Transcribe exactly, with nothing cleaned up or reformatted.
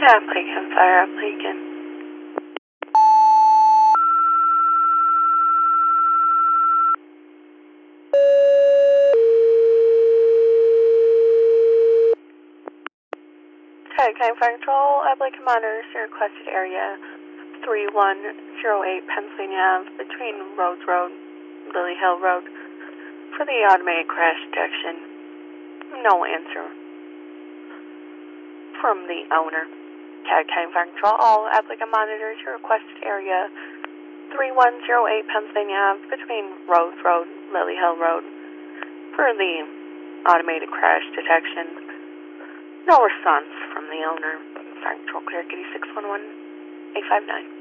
Applicant, fire applicant. Okay, County Fire Control, applicant monitors your requested area three one zero eight Pennsylvania Ave between Rhodes Road, Lily Hill Road for the automated crash detection. No answer from the owner. Okay, County Fire Control, all applicant monitors your requested area three one zero eight Pennsylvania Ave between Rhodes Road, Lily Hill Road for the automated crash detection. No response from the owner. Fire Control, clear, Kitty six one one eight five nine.